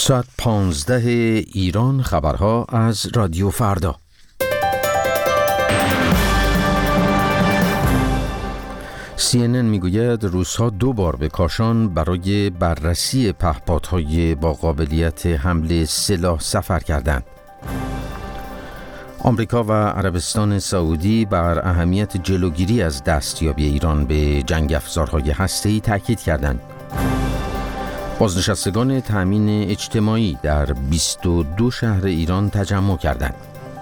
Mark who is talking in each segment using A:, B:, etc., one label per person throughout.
A: ساعت 15 ایران. خبرها از رادیو فردا. CNN میگوید روس‌ها 2 بار به کاشان برای بررسی پهپادهای با قابلیت حمل سلاح سفر کردند. آمریکا و عربستان سعودی بر اهمیت جلوگیری از دستیابی ایران به جنگ افزارهای هسته‌ای تاکید کردند. بازنشستگان تأمین اجتماعی در 22 شهر ایران تجمع کردند.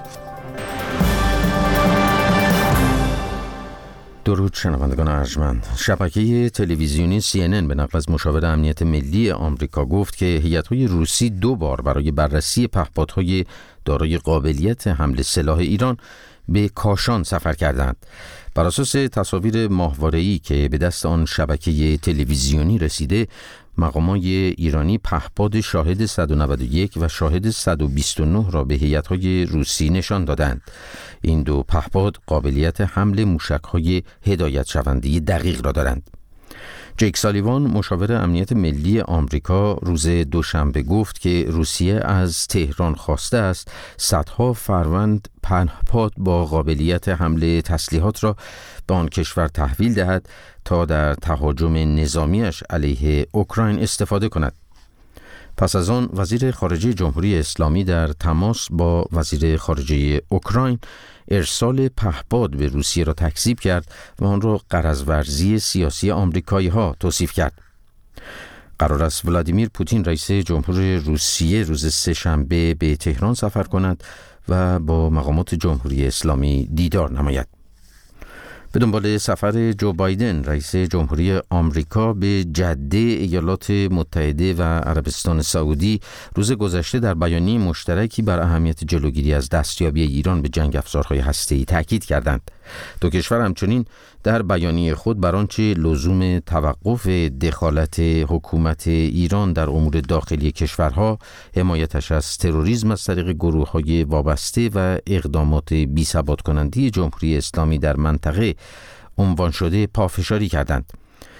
A: درود شنوندگان ارجمند. شبکه تلویزیونی CNN به نقل از مشاور امنیت ملی آمریکا گفت که هیئت‌های روسی 2 بار برای بررسی پهپادهای دارای قابلیت حمل سلاح ایران به کاشان سفر کردند. بر اساس تصاویر ماهواره‌ای که به دست آن شبکه تلویزیونی رسیده، مقامات ایرانی پهپاد شاهد 191 و شاهد 129 را به هیئت‌های روسی نشان دادند. این 2 پهپاد قابلیت حمل موشک‌های هدایت شونده دقیق را دارند. جیک سالیوان مشاور امنیت ملی آمریکا روز دوشنبه گفت که روسیه از تهران خواسته است صدها فروند پهپاد با قابلیت حمل تسلیحات را به آن کشور تحویل دهد تا در تهاجم نظامیش علیه اوکراین استفاده کند. پس از آن وزیر خارجه جمهوری اسلامی در تماس با وزیر خارجه اوکراین ارسال پهپاد به روسیه را تکذیب کرد و آن را غرض‌ورزی سیاسی آمریکایی‌ها توصیف کرد. قرار است ولادیمیر پوتین رئیس جمهور روسیه روز سه‌شنبه به تهران سفر کند و با مقامات جمهوری اسلامی دیدار نماید. به دنبال سفر جو بایدن رئیس جمهوری آمریکا به جده ایالات متحده و عربستان سعودی روز گذشته در بیانیه مشترکی بر اهمیت جلوگیری از دستیابی ایران به جنگ افزارهای هسته‌ای تاکید کردند. 2 کشور همچنین در بیانیه خود بر آنچه لزوم توقف دخالت حکومت ایران در امور داخلی کشورها، حمایتش از تروریسم از طریق گروه‌های وابسته و اقدامات بی‌ثبات کننده جمهوری اسلامی در منطقه عنوان شده پافشاری کردند.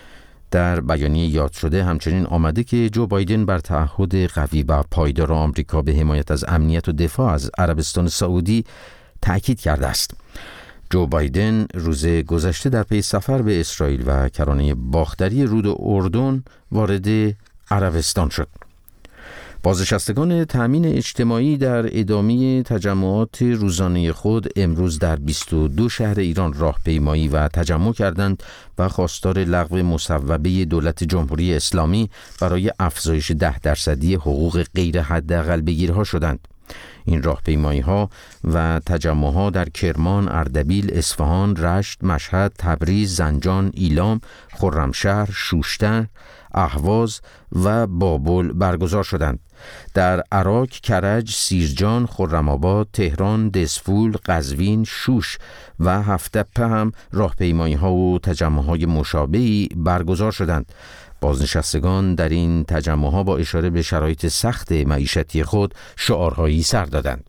A: در بیانیه یاد شده همچنین آمده که جو بایدن بر تعهد قوی و پایدار آمریکا به حمایت از امنیت و دفاع از عربستان سعودی تأکید کرده است. جو بایدن روز گذشته در پی سفر به اسرائیل و کرانه باختری رود اردن وارد عربستان شد. بازنشستگان تأمین اجتماعی در ادامه تجمعات روزانه خود امروز در 22 شهر ایران راهپیمایی و تجمع کردند و خواستار لغو مصوبه دولت جمهوری اسلامی برای افزایش 10% حقوق غیر حداقل بگیرها شدند. این راهپیمایی‌ها و تجمع‌ها در کرمان، اردبیل، اصفهان، رشت، مشهد، تبریز، زنجان، ایلام، خرمشهر، شوشتر، اهواز و بابل برگزار شدند. در عراق، کرج، سیرجان، خرم‌آباد، تهران، دسفول، قزوین، شوش و هفت‌تپه هم راهپیمایی‌ها و تجمع‌های مشابهی برگزار شدند. بازنشستگان در این تجمع‌ها با اشاره به شرایط سخت معیشتی خود شعارهایی سر دادند.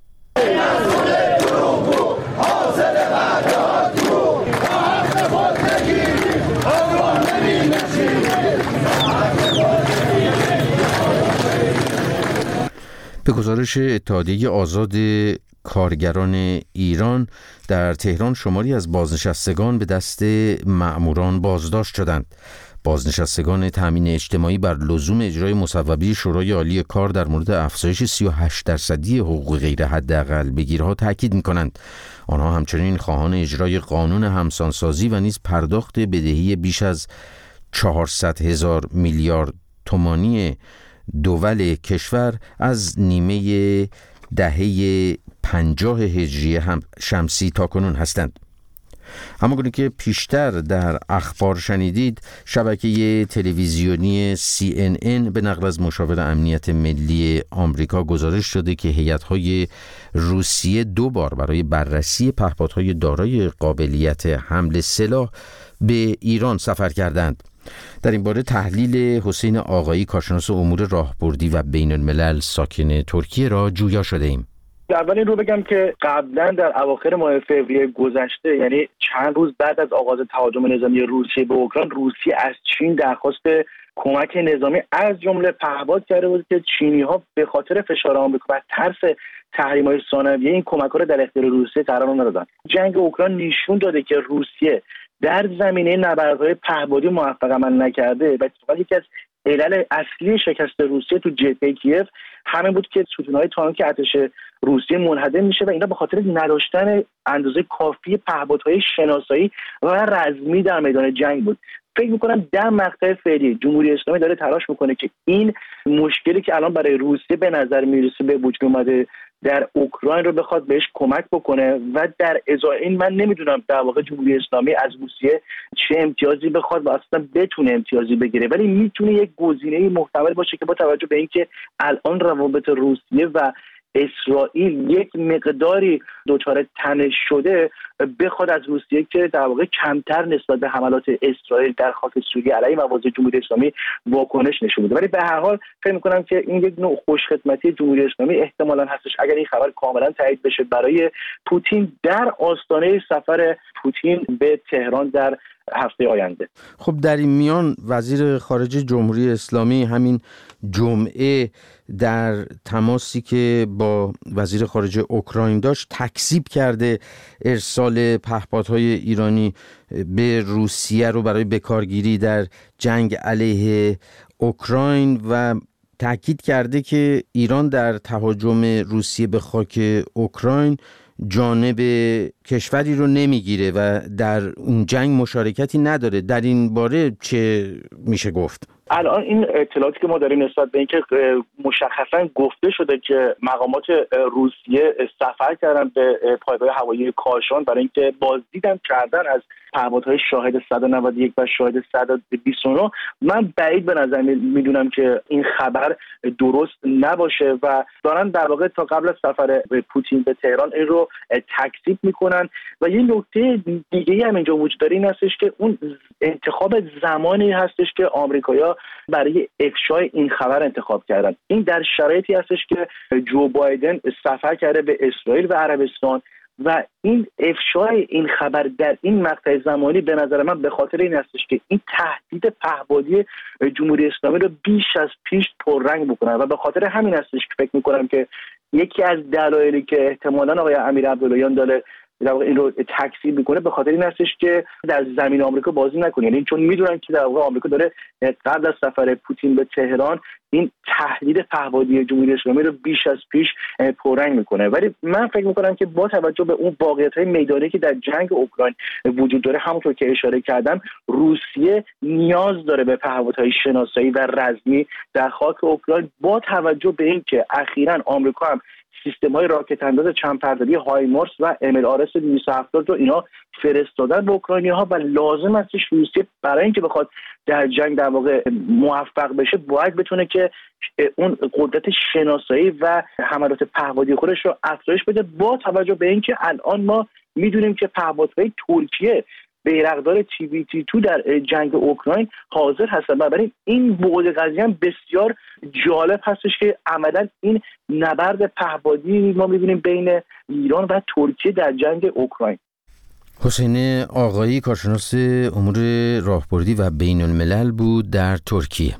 A: به گزارش اتحادیه آزاد کارگران ایران در تهران شماری از بازنشستگان به دست مأموران بازداشت شدند. بازنشستگان تأمین اجتماعی بر لزوم اجرای مصوبه شورای عالی کار در مورد افزایش 38% حقوق غیر حداقل بگیرها تاکید می‌کنند. آنها همچنین خواهان اجرای قانون همسانسازی و نیز پرداخت بدهی بیش از 400,000 میلیارد تومانی دول کشور از نیمه دهه 50 هجری شمسی تاکنون هستند. همانگونه که پیشتر در اخبار شنیدید، شبکه تلویزیونی CNN به نقل از مشاور امنیت ملی آمریکا گزارش شده که هیئت‌های روسیه 2 بار برای بررسی پهپادهای دارای قابلیت حمل سلاح به ایران سفر کردند. در این باره تحلیل حسین آقایی، کارشناس امور راهبردی و بین الملل ساکن ترکیه را جویا شده ایم.
B: اول این رو بگم که قبلا در اواخر ماه فوریه گذشته، یعنی چند روز بعد از آغاز تهاجم نظامی روسیه به اوکراین، روسیه از چین درخواست کمک نظامی از جمله پهپاد کرده بود که چینی‌ها به خاطر فشار آمریکا و ترس تحریم‌های ثانویه این کمک‌ها رو در اختیار روسیه قرار ندادن. جنگ اوکراین نشون داده که روسیه در زمینه نبردهای پهپادی موفق عمل نکرده و اتفاقا یکی از علل اصلی شکست روسیه تو جبهه کیف همین بود که ستون‌های تانک ارتش روسیه منهدم میشه و اینا به خاطر نداشتن اندازه کافی پهپادهای شناسایی و رزمی در میدان جنگ بود. فکر میکنم در مقطع فعلی جمهوری اسلامی داره تلاش میکنه که این مشکلی که الان برای روسیه به نظر میرسه به وجود اومده در اوکراین رو بخواد بهش کمک بکنه و در ازای این من نمیدونم در واقع جمهوری اسلامی از روسیه چه امتیازی بخواد و اصلا بتونه امتیازی بگیره، ولی میتونه یک گزینه محتمل باشه که با توجه به اینکه الان روابط روسیه و اسرائیل یک مقداری دچار تنش شده بخواد از روسیه که در واقع کمتر نسبت به حملات اسرائیل در خاک سوریه علیه مواضع جمهوری اسلامی واکنش نشون بده. ولی به هر حال فکر می‌کنم که این یک نوع خوشخدمتی جمهوری اسلامی احتمالاً هستش اگر این خبر کاملا تایید بشه برای پوتین در آستانه سفر پوتین به تهران در هفته آینده.
A: خب در این میان وزیر خارجه جمهوری اسلامی همین جمعه در تماسی که با وزیر خارجه اوکراین داشت تکذیب کرده ارسال پهپادهای ایرانی به روسیه رو برای بکارگیری در جنگ علیه اوکراین و تاکید کرده که ایران در تهاجم روسیه به خاک اوکراین جانب کشوری رو نمیگیره و در اون جنگ مشارکتی نداره. در این باره چه میشه گفت؟
B: الان این اطلاعاتی که ما داریم نسبت به اینکه مشخصا گفته شده که مقامات روسیه سفر کردن به پایگاه هوایی کاشان برای اینکه بازدیدم کردن از پهپادهای شاهد 191 و شاهد 129، من بعید به نظر میدونم که این خبر درست نباشه و دارن در واقع تا قبل از سفر پوتین به تهران این رو تکذیب میکنن. و یه نکته دیگه هم اینجا وجود داره این هستش که اون انتخاب زمانی هستش که آمریکایی‌ها برای افشای این خبر انتخاب کردن. این در شرایطی هستش که جو بایدن سفر کرده به اسرائیل و عربستان و این افشای این خبر در این مقطع زمانی به نظر من به خاطر این هستش که این تهدید پهپادی جمهوری اسلامی رو بیش از پیش پررنگ بکنن و به خاطر همین هستش که فکر می‌کنم که یکی از دلایلی که احتمالاً آقای امیر عبداللهیان داره در واقع این رو تکذیب میکنه به خاطر این هستش که در زمین آمریکا بازی نکنه، یعنی چون میدونن که در واقع آمریکا داره قبل از سفر پوتین به تهران این تهدید پهپادی جمهوری اسلامی رو بیش از پیش پررنگ میکنه. ولی من فکر میکنم که با توجه به اون واقعیت‌های میدانی که در جنگ اوکراین وجود داره، همونطور که اشاره کردم روسیه نیاز داره به پهپادهای شناسایی و رزمی در خاک اوکراین با توجه به اینکه اخیراً آمریکا هم سیستم‌های راکت انداز چند پرده‌ای هایمارس و MLRS 270 رو اینا فرستادن به اوکراینی‌ها و لازم است روسیه برای اینکه بخواد در جنگ در واقع موفق بشه باید بتونه که اون قدرت شناسایی و حملات پهپادی خودش رو افزایش بده با توجه به اینکه الان ما می‌دونیم که پهپادهای ترکیه بیرقدار TBT2 در جنگ اوکراین حاضر هستن. بنابراین این بعد قضیه هم بسیار جالب هستش که عملاً این نبرد پهپادی ما می‌بینیم بین ایران و ترکیه در جنگ اوکراین.
A: حسین آقایی کارشناس امور راهبردی و بین الملل بود در ترکیه.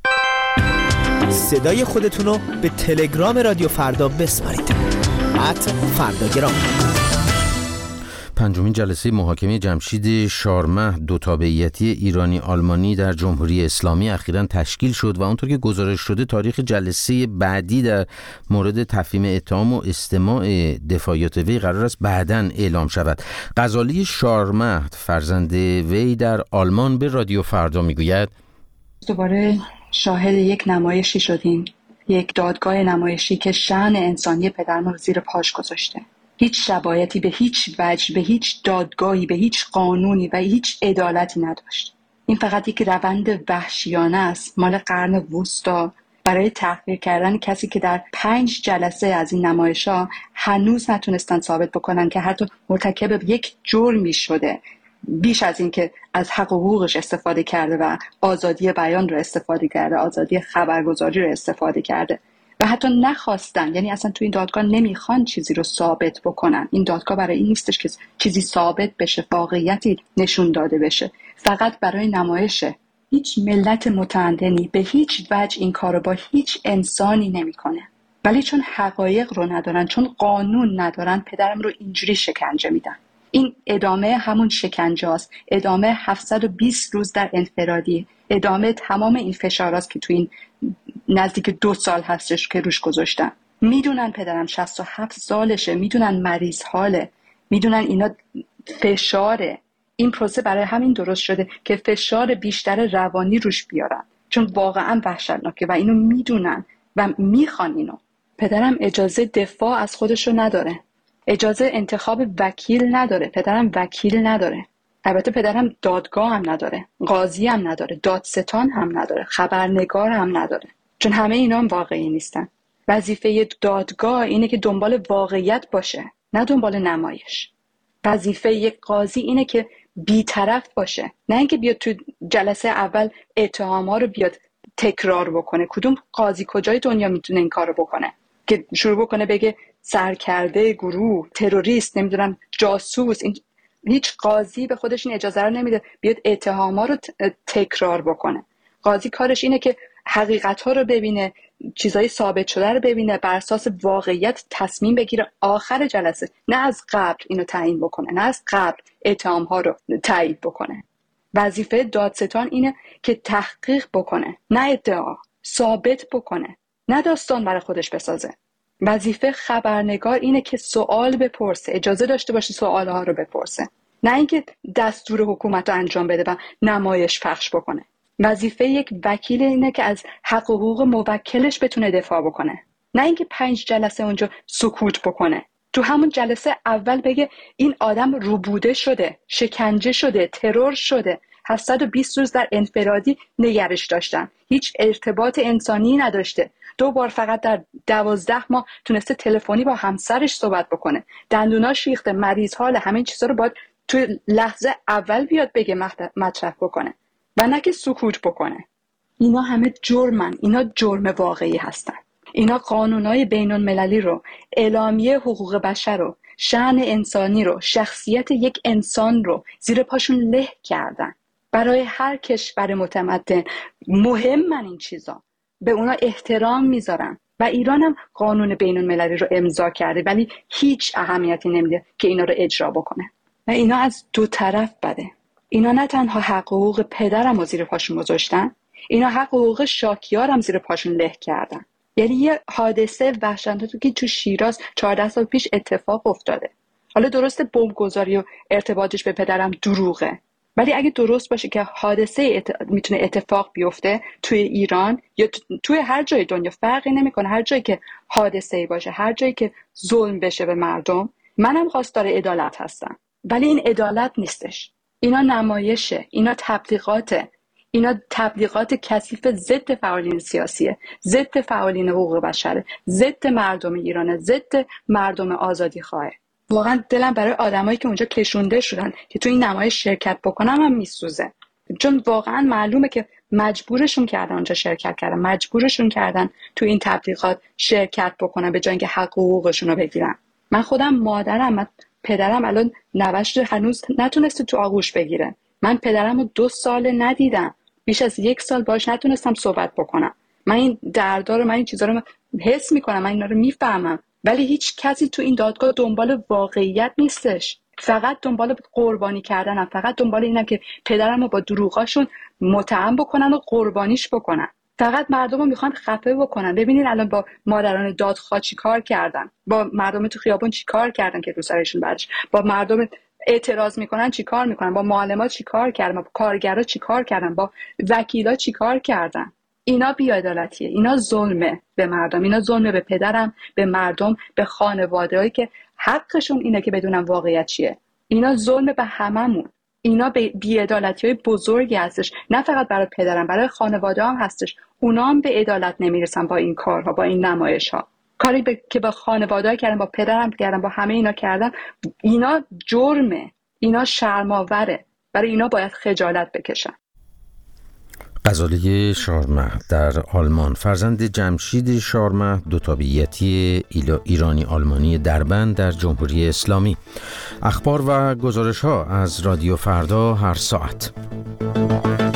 C: صدای خودتون رو به تلگرام رادیو فردا بسپارید. @فرداگرام.
A: پنجمین جلسه محاکمه جمشید شارمه دو تابعیتی ایرانی آلمانی در جمهوری اسلامی اخیراً تشکیل شد و اونطور که گزارش شده تاریخ جلسه بعدی در مورد تفهیم اتهام و استماع دفاعیات وی قرار است بعداً اعلام شود. غزالی شارمه فرزند وی در آلمان به رادیو فردا میگوید
D: دوباره شاهد یک نمایشی شدیم، یک دادگاه نمایشی که شأن انسانی پدرم رو زیر پاش گذاشته. هیچ شباهتی به هیچ وجه، به هیچ دادگاهی، به هیچ قانونی و هیچ عدالتی نداشت. این فقط یک روند وحشیانه است مال قرن وسطا برای تحقیر کردن کسی که در 5 جلسه از این نمایش‌ها هنوز نتونستن ثابت بکنن که حتی مرتکب یک جرمی شده، بیش از این که از حق و حقوقش استفاده کرده و آزادی بیان رو استفاده کرده، آزادی خبرگزاری رو استفاده کرده و حتی نخواستن، یعنی اصلا تو این دادگاه نمیخوان چیزی رو ثابت بکنن. این دادگاه برای این نیستش که چیزی ثابت بشه، واقعیتی نشون داده بشه، فقط برای نمایشه. هیچ ملت متمدنی به هیچ وجه این کارو با هیچ انسانی نمیکنه. ولی چون حقایق رو ندارن، چون قانون ندارن، پدرم رو اینجوری شکنجه میدن. این ادامه همون شکنجه است، ادامه 720 روز در انفرادی، ادامه تمام این فشاراست که تو این نزدیک 2 سال هستش که روش گذاشتن. میدونن پدرم 67 سالشه، میدونن مریض حاله، میدونن اینا فشاره. این پروسه برای همین درست شده که فشار بیشتر روانی روش بیارن، چون واقعا وحشتناکه و اینو میدونن و میخوان اینو. پدرم اجازه دفاع از خودش رو نداره، اجازه انتخاب وکیل نداره، پدرم وکیل نداره. البته پدرم دادگاه هم نداره، قاضی هم نداره، دادستان هم نداره، خبرنگار هم نداره، چون همه اینا هم واقعی نیستن. وظیفه دادگاه اینه که دنبال واقعیت باشه، نه دنبال نمایش. وظیفه یک قاضی اینه که بی‌طرف باشه، نه اینکه بیاد تو جلسه اول اتهام‌ها رو بیاد تکرار بکنه. کدوم قاضی کجای دنیا میتونه این کارو بکنه که شروع بکنه بگه سرکرده گروه، تروریست، نمیدونم جاسوس؟ هیچ قاضی به خودش این اجازه رو نمیده بیاد اتهام‌ها رو تکرار بکنه. قاضی کارش اینه که حقیقت‌ها رو ببینه، چیزای ثابت شده رو ببینه، بر اساس واقعیت تصمیم بگیره آخر جلسه، نه از قبل اینو تعیین بکنه، نه از قبل اتهام‌ها رو تایید بکنه. وظیفه دادستان اینه که تحقیق بکنه، نه ادعا، ثابت بکنه، نه داستان برای خودش بسازه. وظیفه خبرنگار اینه که سوال بپرسه، اجازه داشته باشه سوالها رو بپرسه، نه اینکه دستور حکومت رو انجام بده و نمایش پخش بکنه. وظیفه یک وکیل اینه که از حق و حقوق موکلش بتونه دفاع بکنه، نه اینکه 5 جلسه اونجا سکوت بکنه. تو همون جلسه اول بگه این آدم روبوده شده، شکنجه شده، ترور شده، 720 روز در انفرادی نگرش داشتن، هیچ ارتباط انسانی نداشته، 2 بار فقط در 12 ماه تونسته تلفنی با همسرش صحبت بکنه، دندوناش ریخته، مریض حال، همین چیزا رو باید تو لحظه اول بیاد بگه، مطرح بکنه و نه که سکوت بکنه. اینا همه جرمن، اینا جرم واقعی هستن. اینا قانونای بین المللی رو، اعلامیه حقوق بشر رو، شأن انسانی رو، شخصیت یک انسان رو زیر پاشون له کردن. برای هر کشور متمدن مهمن این چیزا، به اونا احترام میذارن و ایران هم قانون بین المللی رو امضا کرده ولی هیچ اهمیتی نمیده که اینا رو اجرا بکنه. و اینا از 2 طرف بده. اینا نه تنها حق و حقوق پدرم رو زیر پاشون گذاشتن، اینا حق و حقوق شاکیارم زیر پاشون له کردن. یعنی یه حادثه وحشتناکی که تو شیراز 14 سال پیش اتفاق افتاده. حالا درسته بمبگذاری و ارتباطش به پدرم دروغه، ولی اگه درست باشه که حادثه میتونه اتفاق بیفته توی ایران یا توی هر جای دنیا، فرقی نمیکنه، هر جایی که حادثه‌ای باشه، هر جایی که ظلم بشه به مردم، منم خواستار عدالت هستم. ولی این عدالت نیستش، اینا نمایشه، اینا تبلیغاته، اینا تبلیغات کثیف ضد فعالین سیاسیه، ضد فعالین حقوق بشره، ضد مردم ایرانه، ضد مردم آزادی خواهه. واقعا دلم برای آدمایی که اونجا کشونده شدن که تو این نمایش شرکت بکنم هم میسوزه، چون واقعا معلومه که مجبورشون کردن اونجا شرکت کردن، مجبورشون کردن تو این تبلیغات شرکت بکنن به جای اینکه حق و حقوقشون رو بگیرن. من خودم مادرم، پدرم الان 90 هنوز نتونسته تو آغوش بگیره. من پدرم رو 2 سال ندیدم، بیش از 1 سال باهاش نتونستم صحبت بکنم. من این دردا رو، من این چیزا رو حس میکنم، من اینا رو میفهمم، ولی هیچ کسی تو این دادگاه دنبال واقعیت نیستش، فقط دنبال قربانی کردنم، فقط دنبال اینم که پدرم رو با دروغاشون متهم بکنن و قربانیش بکنن. فقط مردم رو میخوان خفه بکنن. ببینین الان با مادران دادخواه چی کار کردن، با مردم تو خیابون چی کار کردن که رو سرشون برش، با مردم اعتراض میکنن چی کار میکنن، با معلمات چی کار کردن، با کارگرا چی کار کردن، با وکیلا چی کار کردن. اینا بی‌عدالتیه، اینا ظلمه به مردم، اینا ظلمه به پدرم، به مردم، به خانواده‌ای که حقشون اینه که بدونن واقعیت چیه. اینا ظلمه به هممون. اینا بی‌عدالتی‌های بزرگی هستش، نه فقط برای پدرم، برای خانواده هم هستش. اونا هم به عدالت نمیرسن با این کارها، با این نمایش‌ها. کاری که با خانواده‌ها کردن، با پدرم کردن، با همه اینا کردن، اینا جرمه، اینا شرم‌آوره. برای اینا باید خجالت بکشن.
A: غزاله شارمهد در آلمان، فرزند جمشید شارمهد، دو تابعیتی ایرانی آلمانی دربند در جمهوری اسلامی. اخبار و گزارش‌ها از رادیو فردا هر ساعت.